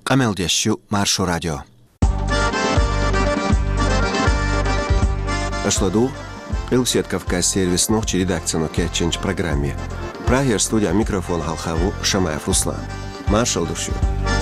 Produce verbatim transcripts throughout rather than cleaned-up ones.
Камел дещу Маршо радио. Ашладу, Илсет Кавказ сервис ночи редакцию Кетченч программе. Прагер студия микрофон Халхаву Шамаев Руслан. Маршал душу.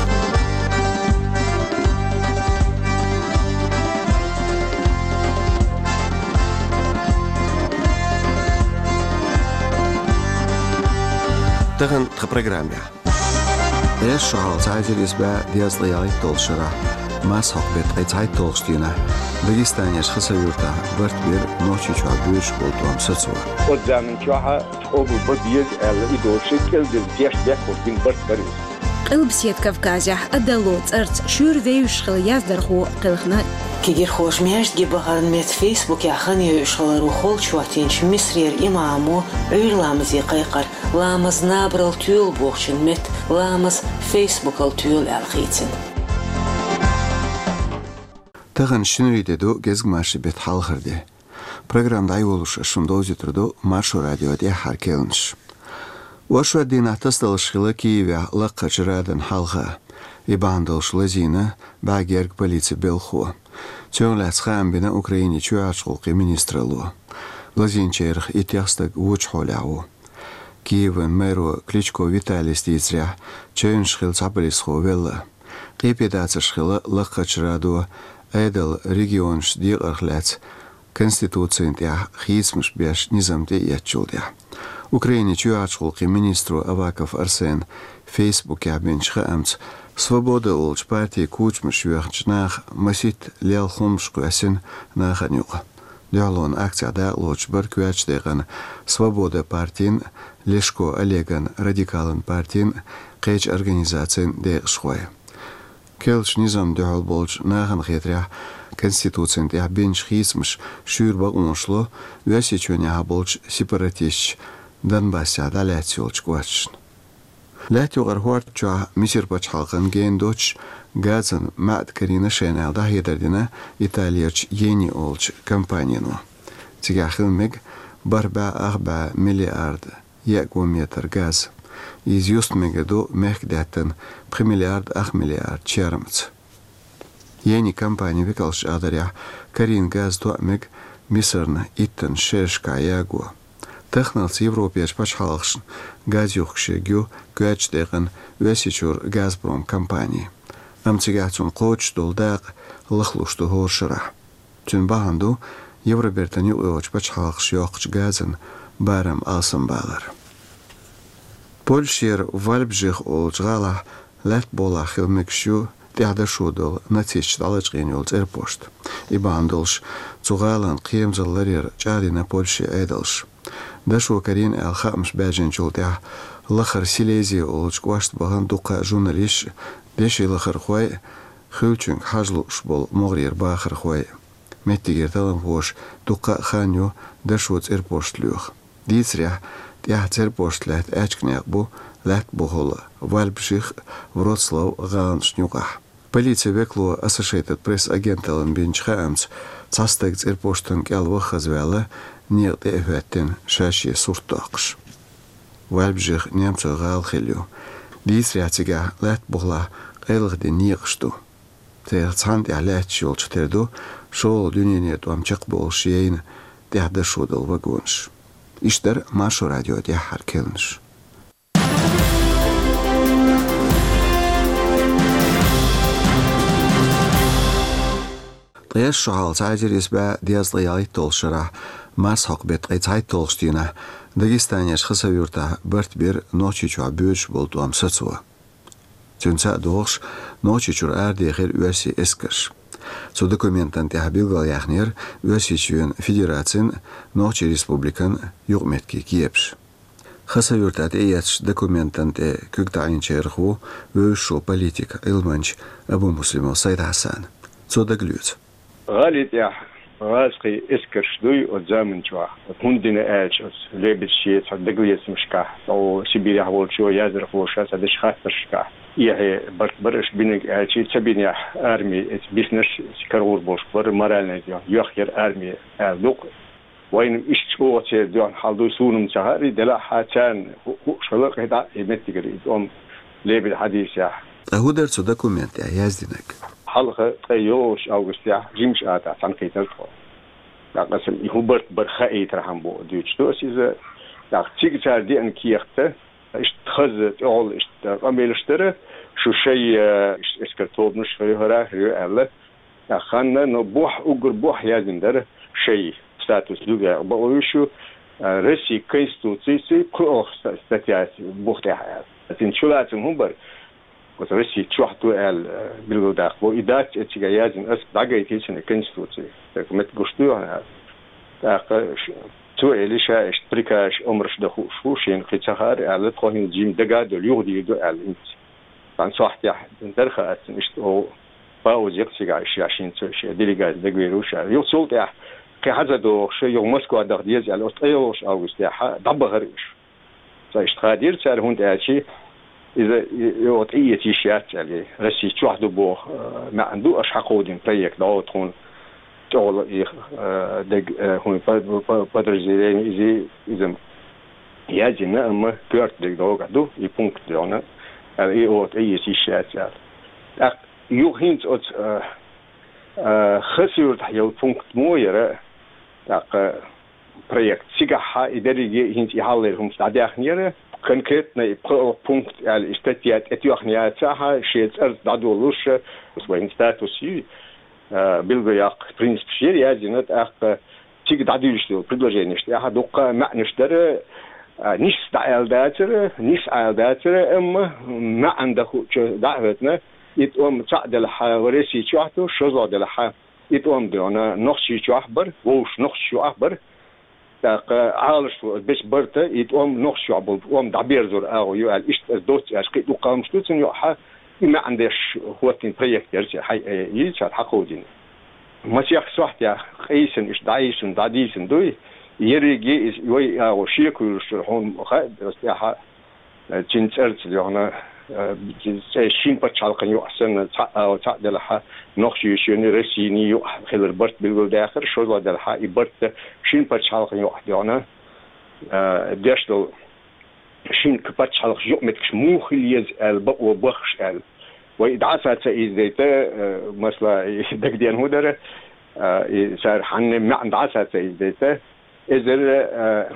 Таган в программе. Эш шахал цайзер избе диазлияли толшара. Мас хокбет айцай толштина. Дагестанеш хасавюрта бертбир ночи чуабюш болтуам сацуа. От zaman чуаха обу бодиез эл идолши келдил деш бек болтин бертбир. قلبسيت كافكازيا أدلوت أرت شور فيوش خل يزدرخو قلخنا كيجير خوش مياش جي بهارن ميت فيسبوك يا خاني يشغل روخول شواتينش مصرير إمامو عير لامزي قيقر لامز نابرل تيول بوخشن ميت لامز فيسبوك التيول الخيتين تغن شنريده دو gezg marşı bet halxırdı. Programda ay oluş şundozitrudu Marşo radyo diye harkelniş. وشو دينا تستلش خلاكيفيا لقى جرادن حلقة يباندلش لزينة باقيرك بوليتي بيلخو تيون لاتخام بنا أوكرايني تيوعش خلقي منيسترلو لزين چيرخ اتياستك وچحو لعو كيفن ميرو كليچكو فيتالي ستيزريح تيون شخيل تعبليس خو ويلا قيبي داتر شخيل لقى جرادو ايدل ريجيونش ديق ارخلات конституциян тях хисмш бяш низамте ячулдя. Украине чуачхулки министру Аваков Арсен Facebook ябенчха амц свобода олч партии кучмш юахчнах масит лялхумшку асин наханюка. Дялон акцияда лоч баркуяч деган свобода партин Лешко Олеган радикалын партин кеч организациян дегшхуя. Келч низам дял болч нахан хетря конституциян тях бенч хисмш шюрба уншло вясичуня болч сепаратист Донбасса даляцюлч квачн. Лятюгар хуартча мисирбач халкан гендоч газан мад карина шенал да хедердина Италияч ени олч компанияну. Тигахилмег барба арба миллиард якометр газ. Из юст мегаду мехдаттен премиллиард ах миллиард чермц. Ени компания викалш адаря карин газ туамег мисырна иттен шешка ягу. Техналс Европеш пачхалшн газюхше гю гачдеган весичур Газпром компании. Амцигатун коч долдаг лахлушту хоршара. Тун баанду Евробертани уоч пачхалш йохч газен барам алсамбалар. Польшер вальбжих олжгала лат бола хилмекшу тядашудол натич далачгенюлц эрпошт. Ибандолш цугалан кемзалларер чарина Польши эдалш. دشو كرين الخامس باجن جولتها لخر سيليزي أولش قواشت بغان دوقا جوناليش ديشي لخر خوي خلچنك حاجلو شبول مغرير باخر خوي متيجر تلم خوش دوقا خانيو دشوت إربوشت لوخ ديتريح تيح تربوشت لات أشكنيق بو لات بوهولا والبشيخ وروتسلاو غان شنيوقح Полиция векло Associated Press агенталан бинчхаамц цастагц Ирпоштан кялва хазвяла нет эфеттен шаши суртакш. Вальбжих немца гал хилю. Дисрятига лат бухла элгди ниqshtu. Ter цанд ялач жолч терду шол дүниене туамчак болшейн дяда шудал вагонш. Иштер Маршо радио дя харкелнш. Эш шахал цайзер избе диазлияли толшара мас хокбет айцай толштина Дагестанеш хасавюрта бертбир ночи чуа бюч болтуам сацуа. Тюнца догш ночи чур ардехер уэси эскаш. Со документан тяхбилгал яхнер уэси чуен федерацин ночи республикан югметки киепш. Хасавюрта теяч документан те күгтаин черху уэшо политик илманч Абу Муслимо Сайд Хасан. Со даглюц. غالي يا راسقي اسكر شدوي قدام نشوا كوندنا اج لبس شيء صدقلي اسمشكا او سيبيريا هول شو يازر فوشا صدش خاطرشكا يه بر برش بينك اجي تبينيا ارمي بيزنس سكرور بوش بر مارالنا يخير ارمي لوك وين ايش هو تي دون حالدو سونم شهري دلا حاتان شلق هدا يمتيغري ام ليبل حديث يا أهودر سو دكومنت يازدينك حلقة تيوش أو استياح جيمش آتا تنقيت الفو قسم يهوبرت برخائي ترهم بو ديوش توس إذا تيجي تاردي أن كيخته اشتخذت أول اشت أميل اشترى شو شيء اسكرتوب نش هرا هرا ألا خاننا نبوح أجر بوح يازن در شيء ستاتوس دوغا بقولشوا رسي كونستитуции كل статья بوختها لكن شو لازم هم بر وترسي تشوحتو ال بالوداق وإدات اتجاه يازن أس دعيتي شنو كونستитуции так مت قشتوها так تو إليشا اشتركاش أمرش دخو شوشين قتهار على تقولين جيم دقاد اليهودي دو ال انت كان صح يا درخه أسن اشتو باوز يقصي عشرين شيء ديليغات دغويروش يوصل يا كهذا دو شيء يوم مسكو دغديز على أسترالياش أو استياحة دبغريش فاشتغادير صار هون تأشي إذا يوطئية تيشات عليه رسي تواحد بو ما عنده أش حقودين بريك داو تكون تقول إيه دق هون بدرزيرين إذا إذا يجينا أما كرت دق داو قدو يبونك داونا إيه يوطئية تيشات على يوهينت أت خسر تحيل بونك مويرة تاق بريك سيجاها إداري هنت يحللهم تعديخنيره конкретно пункт على استاتيات اتيوخنيا تاعها شيء أرض دادولوش وين статуси بالغياق принцип شيء يازنت أخ تيجي داديش له предложение что я дока معنشتر نيس دايل داتر نيس عيل داتر أما ما عنده دعوتنا يتقوم تعدل حوارسي شوحته شو زاد لها يتقوم دهنا نخشي شو أخبر وش نخشي شو أخبر تاق عالش بس برته يتقوم نخشي عبود قوم دعبير زور أو يقال إيش دوت أشكي دوقام شتوتن يوحى ما عندش هو تين بريك يرجع حي يجعل حقودين ما سيخ صحت يا خيسن إيش دايسن داديسن دوي يرجع يوي أو شيء كل شرحون خد استياحة جنس أرز لهنا شين بتشالقن يحسن أو تعدلها نخشي شيء رسيني يح خلر برت بالقول داخل شو بدلها يبرت شين بتشالقن يحدينا داشلو شين كبتشالق يومتش مو خليز البق وبخش ال وإدعاسة إذا مثلا دقدين هودر صار حن ما عند عاسة إذا إذا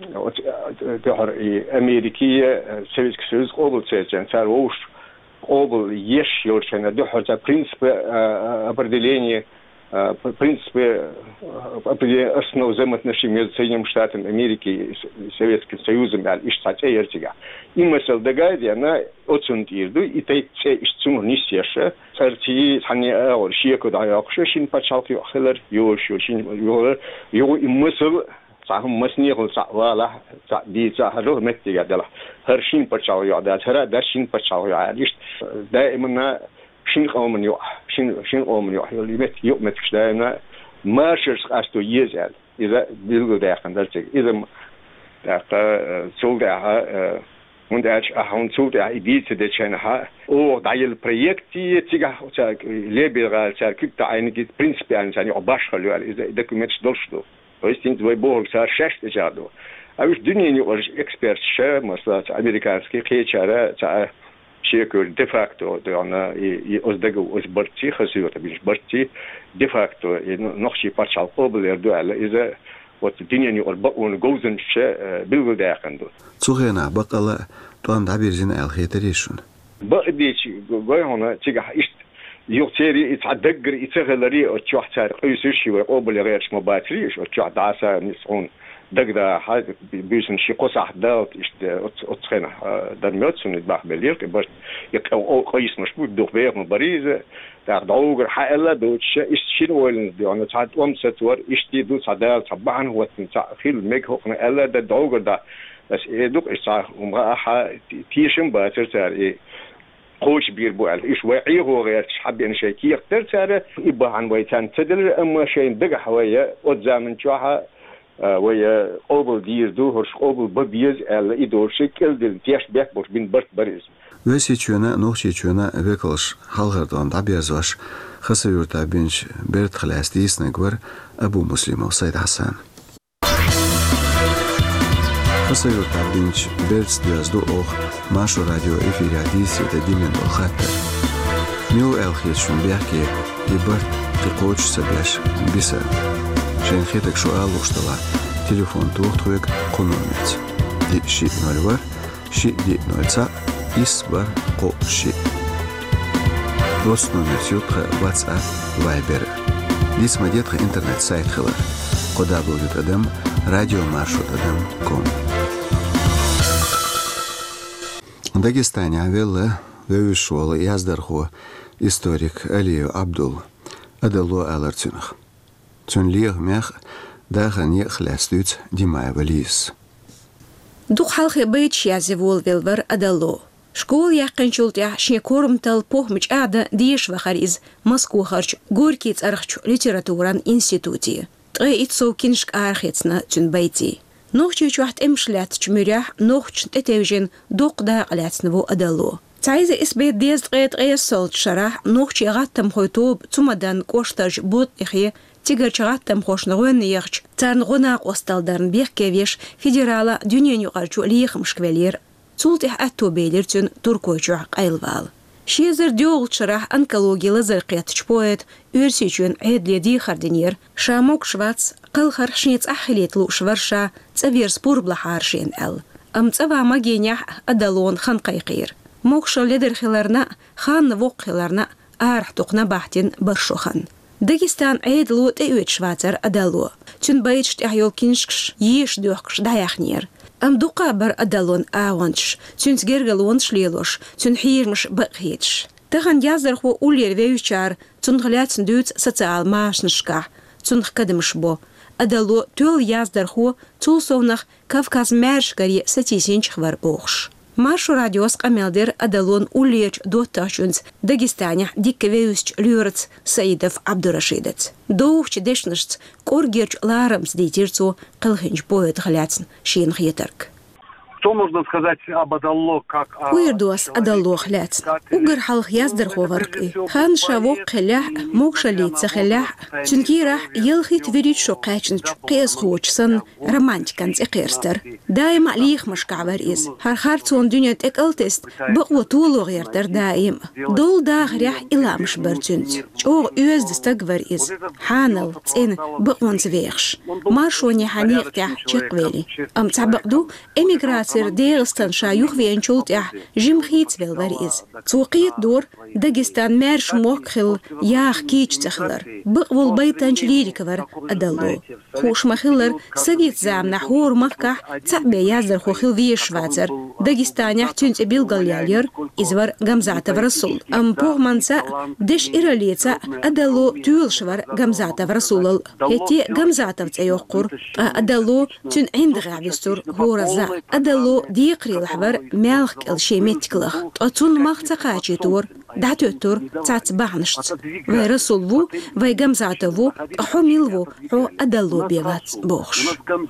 تهر أمريكية سويس كسويس قبل سيجن صار وش قبل يش يورشنا تهر تا принцип определения принцип определения основ взаимоотношений между Соединенными Штатами Америки и Советским Союзом على إشتات أيرتجا и مثل دقائق أنا أتصنت يردو إتى إشتون نسيشه صارتي ثاني أول شيء كده عاقش شين بتشالك يأخلر يوش يوشين يو يو مثل صاحهم مسني خل صعواله دي صاحله متى يدله هرشين بتشاو يعدل هرا درشين بتشاو يعديش دائما شين قوم يو شين شين قوم يو اللي مت يو متش دائما ما شرش أستو يزعل إذا بيلقوا داخل درجة إذا داخل سولدها ونداش أهون سولدها إديت دشانها أو دايل بريكتي تيجا ليبرال ساركيب تعينك برينسيب يعني يعني عباش خلوا إذا إذا كمتش دولشتو ويستين دوي بول صار شاشة جادو أوش دنيا نيوش إكسبرت شا مثلا أمريكانسكي قيشارة تا شيكور ديفاكتو دهنا يأزدقو أزبرتي خسيو تبيش برتي ديفاكتو نخشي بارشال قبل يردو على إذا والدنيا نيوش بقون جوزن شا بيلو داخندو. تغينا بقلا توان دعبير زين الخيتريشون. بقديش جاي هنا تيجا إيش يوتيري يتعدقر يتغلري وتشوح تاريخ يسوشي ويقوبل غيرش مباتريش وتشوح دعسة نسعون دقدا حاجة بيسن شي قصة حداوت إيش أتخينا درميوتسون يتباح بليرك بس يك أو قيس مشبوط دوخ بيغ مباريزة تاخد عوغر حقلا دوتش إيش شنو وين ديونا تعد أم ستور إيش تي دو تعدال تعبان هو تنتع خيل ميك هوقنا ألا دا دعوغر دا بس إيه دوك إيش صار ومغاحة تيشن باتر تار إيه قوش بير بو على إيش وعيه وغير حب يعني شيء كي يقدر ساره يبقى عن ويتان تدل أما شيء دقة حوية قدام جواها ويا قبل دير دو هرش قبل ببيز على إدور شكل دل تياش بيك بوش بين برت بريز. ويسي تشونا نوخشي تشونا بيكلش حلغردان دعبيزواش خسيور تابينش بيرت خلاص ديس نقور أبو مسلم وسيد حسن. خسيور تابينش بيرت دياز دو أخ ماشو راديو إفيريا ديسي تديمن بالخاطر. ميو الخيط شون بيحكي يبرت تقوش سبلاش بيسا شين خيتك سؤال وشتلا تليفون توختوك قنونت دي شي نولور شي دي نولца إسبر قو شي روس نمر سيوتخ واتساب فايبر ديس مديتخ انترنت سايت خلر قدا بلدت أدم راديو маршрут أدم كوم Дагестане авелла вевишвола яздарху историк Алию Абдул адало алартюнах. Цун лиях мях дахан ехлястуц Димаева лис. Дух халхи бейч язевол велвер адало. Школ яқынчулт я шекорм тал похмич ада диеш вахариз Москву харч горькиц архч литературан институте. Трей итсо киншк архицна цун бейти. نوخش يشوحت امشلات چمريح نوخش تتوجن دوق دا قلاتنو أدلو. تعيزة إسبيت ديز غيت غيت صوت شرح نوخش يغاتم خويتوب تمدان كوشتاج بوت إخيه تيجر شغاتم خوش نغوان يخش تان غناق وستالدارن بيخ كيفيش فيدرالا دنيا نيوغارجو ليخ مشكوالير تولتح أتو بيليرتون تركوشوح قايلوال. شيزر ديوغ شرح أنكالوجي لزرقيات شبويت ورسيجون عيد ليدي خردينير شاموك شواتس قلخر شنيت أحليت لو شورشا تسافير سبور بلحارشين ال أم تسافا ماجينيح أدالون خان قيقير موكشا لدر خلارنا خان ووق خلارنا آرح تقنا باحتين برشوخان داغستان عيد لو تأويت شواتر أدالو تون بايتش تأحيول كينشكش يش دوخكش دايخنير أم دوقابر أدالون آوانش تون تجرغلونش ليلوش تون حيرمش بقهيتش تغن يازر خو أولير ويوشار تون غلات سندوت ساتسال ماشنشكا تون خكدمش بو أدالو تول يازدر خو تول سونخ كافكاز مارشكاري ستيسينش خبر بوخش Маршу радиос камелдер Адалон улеч доташунц Дагестанях диккевеюсч люрц Саидов Абдурашидец. Доухч дешнышц коргерч ларамс дейтирцу кылхинч поэт халяцн шин хьетерк. Что можно сказать об Адалло как о... Уирдуас Адалло хляц. Угар халх яздер ховарки. Хан шавок хлях, мокшалица хлях. Чункирах елхит верит шо качнч қиз хочсан романтиканц иқерстер. Дайм алих машкавер из. Хархарцон дунят экалтест бақу тулу гердер дайм. Дол дагрях иламш бертюнц. Чог уездестагвер из. Ханал цин бақуанц вехш. Маршони ханиқтях чеквели. Ам цабақду эмиграция Дагестан شايوخ وينشولت يح جيم خيت بالوريز توقيت دور داغستان مارش موخل ياخ كيتش تخلر بقول بيتانش ليريكفر أدلو خوش مخلر سويت زام نحور مكح تعبي يازر خوخل في شواتر داغستان يحتونت بيلغاليالير إزور غمزاتا ورسول أم بوغ منسا دش إراليتا أدلو تول شور غمزاتا ورسول هتي غمزاتا وتأيوقور أدلو تون عند غابستور هو رزا أدلو ديقري الحبر مالك الشيميتكلخ أتون مختقاتي تور دعتوتور تعتبعنشت ويرسولو ويغمزاتوو أحوميلو هو أدلو بيوات بوخش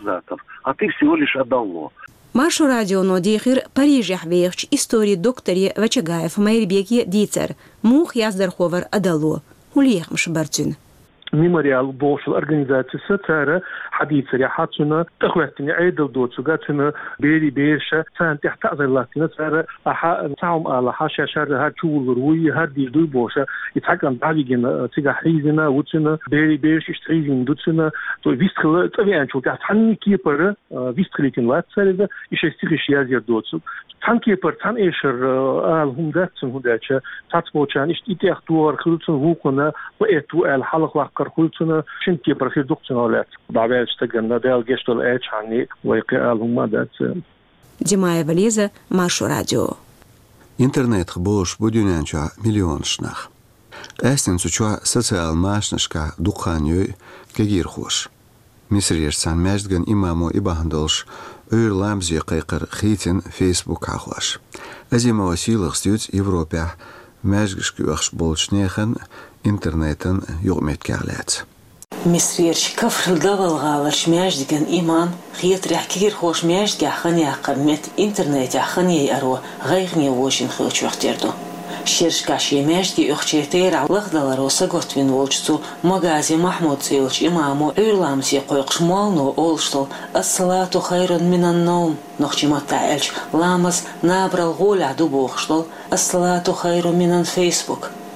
А ты всего лишь Адалло. Маршу радио нодихир Париж яхвеевч истории докторе Вачагаев Майрбеки Дицер мух яздерховер Адалло улиехмш бартюн. ميموريال بوشل организации ساتارا حديث ريحاتنا تخواتني عيدل دوتسوغاتنا بيري بيرشا سان تحت أزلاتنا سارا أحا تعم على حاشا شر هاد شول روي هاد دي دو بوشا يتحكم بعدين تيجا حيزنا وتنا بيري بيرش يشتريزين دوتنا تو ويستخل تبيان شو تحت حني كيبر ويستخليكن وات سارا يشتريش يازير دوتسو تان كيبر تان إيشر هم داتسن هداتشا تاتبوشان إشتيتيخ دوار خلوتن هوكنا وإتو الحلق وقر خلوتنا شنكي برخي دوكتنا ولات بعد اشتغلنا دال جشتل إيش عني ويقال هم دات Димаева Лиза, Маршу радио. Интернет бош будюнянча миллион шнах. Эстен суча социал машнашка духаньёй кегир хош. Мисриерсан мәждган имамо ибахандолш өр ламзи қайқыр хейтин фейсбук ахваш. Азима василых стюц Европа мәжгішкі өқш болшнехан интернетен юғметкәғләт. مصريش كفر الدول غالش ماجدكن إيمان خيط رح كثير خوش ماجدك أخني أقمت إنترنت أخني أرو غيغني ووشين خوش وقتيردو شيرش كاشي ماجدي أختي تيرع لغدال روسا قوت من ووجتو مغازي محمود سيلش إمامو إرلامسي قويقش مالنو أولشتل الصلاة خير من النوم نخشي متعالش لامز نابر الغول عدو بوخشتل الصلاة خير من الفيسبوك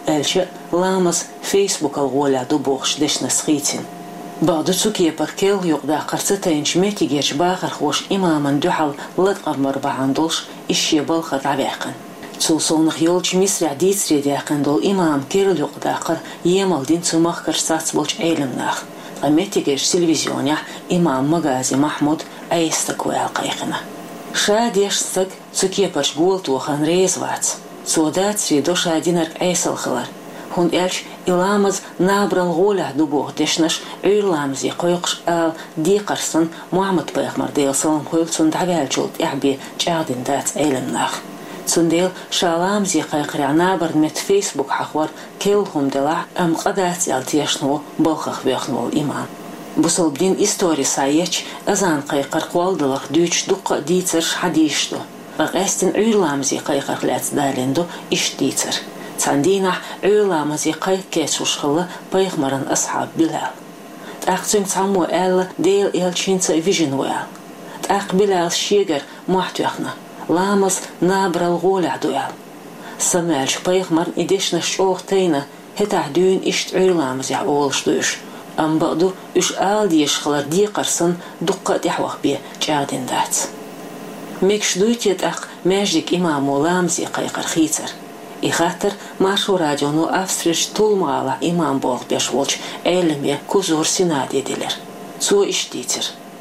эльче ламаз фейсбук алголя до бохш дешна схитин بعد سوكي بركيل يقدا قرصتين شميتي جيش باخر خوش إماما دحل لدقر مربعان دولش إشي بالخط عباقن تسوصون خيولش مصر عديد سريداقن دول إمام كيرل يقدا قر يمال دين سمخ كرسات بولش عيلم ناخ قميتي جيش سلفزيونيا إمام مغازي محمود أيستكوى القيقنا شاديش سك سوكي برشبول توخان ريز واتس سودات سريدو شادينرك أيسل خلر هون إلش إلامز نابرال غوله دبوه دشنش إلامزي قيقش آل دي قرصن محمد بيخمر ديل سلام خويل سند عبال جولد إعبي جاردين دات إيلن ناخ سنديل شالامزي قيقرع نابر مت فيسبوك حخور كيلهم دلع أم قدات التيشنو بلخخ بيخنو الإمام بصل بدين إستوري سايتش أزان قيقر قوال دلق دوش دقة ديترش حديشتو أغاستن إلامزي قيقر لات دالندو إش ديتر تاندينا علامة قيد كيسوش خلا بيغمرن أصحاب بلال تأخذن تعمو آل ديل إلشينتا فيجن وآل تأخ بلال شيغر محتوخنا لامز نابر الغولع دوال سمالش بيغمرن إديشنا شوغ تينا هتاح دون إشت علامة أولش دوش أم بقدو إش آل ديش خلا دي قرصن دقة دحوخ بيه جادين دات ميكش دويت يتأخ ماجدك إمامو لامزي قيقر خيتر إخاتر ماشو راديونو أفسرش طول مغالا إمام بوغ بيشولش علمي كوزور سينادي ديلر سو إشتيتر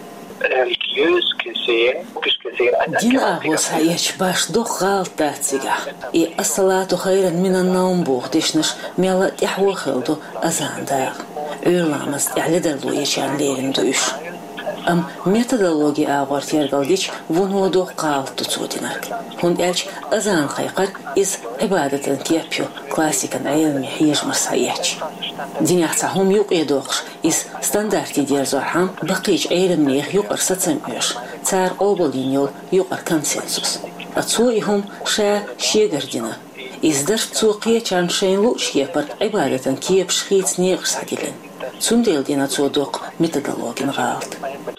دين أغوص هايش باش دو غال تاتسيغا إي الصلاة خيرا من النوم بوغ ديشنش ميلا تحوى خلدو أزان داغ أولامز إعلدلو يشان ليرن دوش أم ميتودولوجي آغور تيرغالديش ونو دو قال تتصودينارك هون إلش أزان خيقر إز عبادة تيابيو كلاسيكا علمي حيج مرساياتش دينيحتا هم يوقي دوقش إز ستاندارتي دير زورحام بقيج علميخ يقر ستسميوش تار أوبولينيول يقر كونسنسوس أتسوي هم شا شيغردينا إز درف تسوقية كان شينلو شيبر عبادة كيب شخيت نيغس حديلن سنديل دينا تسودوق ميتودولوجين غالط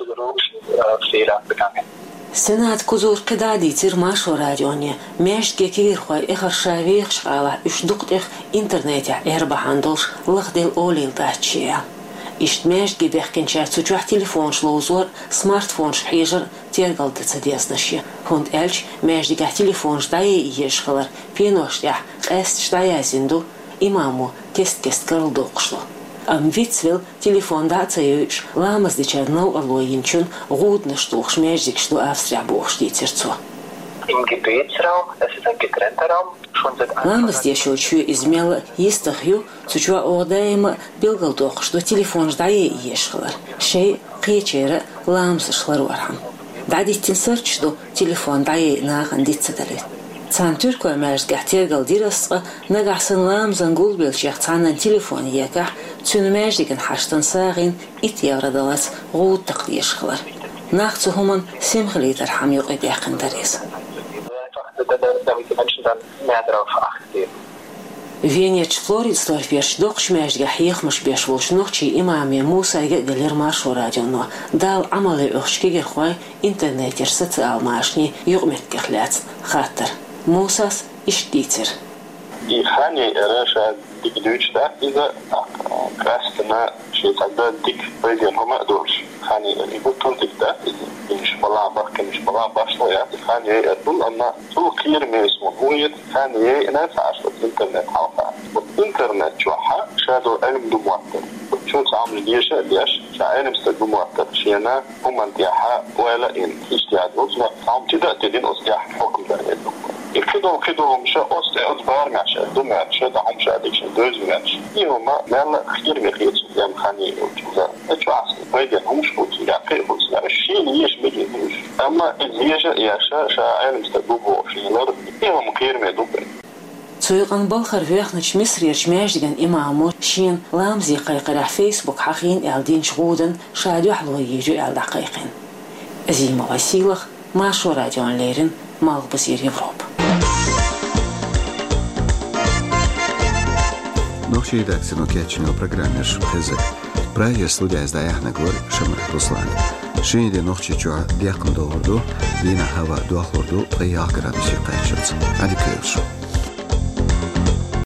سنات كوزور قدادي تير ماشو راديونيا ماشت كيكير خواي إخر شاويخ شغالة إش دقتخ إنترنيتيا إربع عندوش لغديل أوليل داتشيا إشت ماشت جيبيخ كنشات سجوح تليفون شلوزور سمارت فون شحيجر تيرغل دتسديسنشيا هوند إلش ماشت جيح تليفون شدايا إيش خلر بينوشتيح قاست شدايا زندو إمامو كست كست كرل دوقشلو أم فيتسفيل تليفون داتسيوش لامز دي چرنو ألوينچون غود نشتوخ شميجدك شتو أفسرع بوخشتي ترتو Im Gebetsraum, es ist ein getrennter Raum, schon seit لامز دي شوچو إزميل يستخيو تجوا أغدايم بيلغلدوخ شتو تليفون جدايا إيشخلر شيء قيچيرا لامز شلر ورحم دادي تنسر شتو تليفون دايا ناغن ديتسدلت تان تركو ماجد قحتيرغل ديرسقا نقعسن لامزن قول بيلشيخ تانن تليفون يكح تون ماجدكن حشتن ساغين إتيارة دلات غود تقديش خلر ناختو همن سيمخلي ترحم يقعد يقن داريس فينيتش فلوريد ستور فيش دوقش ماجد قحيخ مش بيش ولش نوخشي إمامي موسى يقدر مارشو راديونو دال عملي أخشكي غيرخواي إنترنت يرسط الماشني يقمت كخلات خاطر موساس إشتيتر إخاني راشا ديك دوش دا إذا كاستنا شيء تقدر ديك بيجين هما دوش خاني يبطل ديك دا إنش بلا بحك إنش بلا باشلويا خاني يقول أن تو كير ميسمون هويت خاني نفعش الإنترنت حالها والإنترنت جوحا شادو علم دو مواتر شو تعمل ديشا ديش شعين مستدو مواتر شينا هما انتياحا ولا إن اشتياد وزما عم تدا تدين أصدياح حكم داريد كده كده مش أصل أصبار مش دوما مش ده هم مش أديك دوز مش يوم ما ما خير مخيط يوم خاني وكذا أتواصل فيدي هم مش بوت يا خير بوت لا الشيء اللي يش بيجيش أما اللي يش يش شاعر مستبوب في الأرض يوم خير ما دوبن سويقن بالخر فيخنش مصر يجمعجن إمامو شين لامزي قيقرا فيسبوك حقين ألدين شغودن شادو حلو يجو أل دقيقين أزيما وسيلخ ما شو راديون ليرن مال بصير يوروب Noći redakcijno kjećenje o programer Šmhezek. Praje studija izdaja na gor Šamah Ruslan. Šinide noći čua dijakon dovordu, vina hava duahlordu, pa i agradisi kajčac. Adi kevšu.